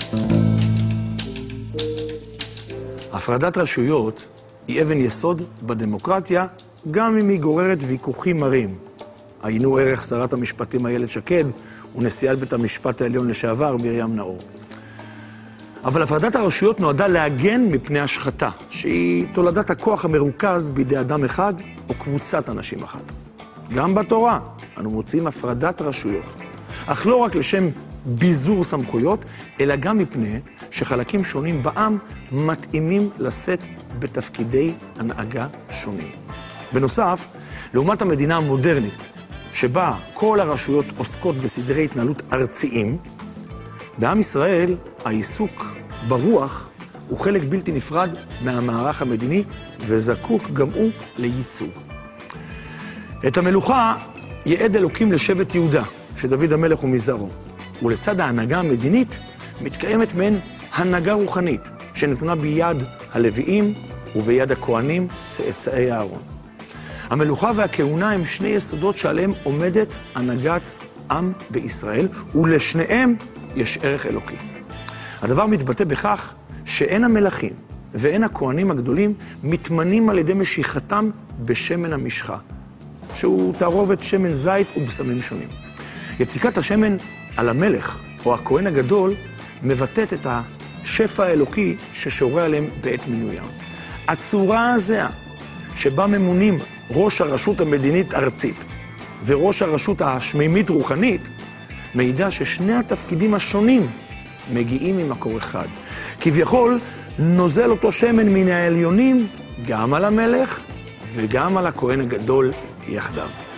הפרדת רשויות היא אבן יסוד בדמוקרטיה, גם אם היא גוררת ויכוחים מרים. היינו ערך שרת המשפטים איילת שקד ונשיאת בית המשפט העליון לשעבר מרים נאור. אבל הפרדת הרשויות נועדה להגן מפני השחתה, שהיא תולדת הכוח המרוכז בידי אדם אחד או קבוצת אנשים אחת. גם בתורה אנו מוצאים הפרדת רשויות, אך לא רק לשם ביזור סמכויות, אלא גם מפני שחלקים שונים בעם מתאימים לשאת בתפקידי הנהגה שונים. בנוסף, לעומת המדינה המודרנית, שבה כל הרשויות עוסקות בסדרי התנהלות ארציים, בעם ישראל העיסוק ברוח הוא חלק בלתי נפרד מהמערך המדיני וזקוק גם הוא לייצוג. את המלוכה יעד אלוקים לשבט יהודה, שדוד המלך הוא מזרעו. ולצד ההנהגה המדינית מתקיימת מעין הנהגה רוחנית, שנתונה ביד הלוויים וביד הכהנים צאצאי אהרון. המלוכה והכהונה הם שני יסודות שעליהם עומדת הנהגת עם בישראל, ולשניהם יש ערך אלוקי. הדבר מתבטא בכך שאין המלכים ואין הכהנים הגדולים מתמנים על ידי משיכתם בשמן המשחה, שהוא תערובת שמן זית ובשמים שונים. יציקת השמן על המלך או הכהן הגדול מבטאת את השפע האלוקי ששורה עליהם בעת מינוים. הצורה הזהה שבה ממונים ראש הרשות המדינית ארצית וראש הרשות השמימית רוחנית, מעידה ששני התפקידים השונים מגיעים ממקור אחד. כביכול נוזל אותו שמן מן העליונים גם על המלך וגם על הכהן הגדול יחדיו.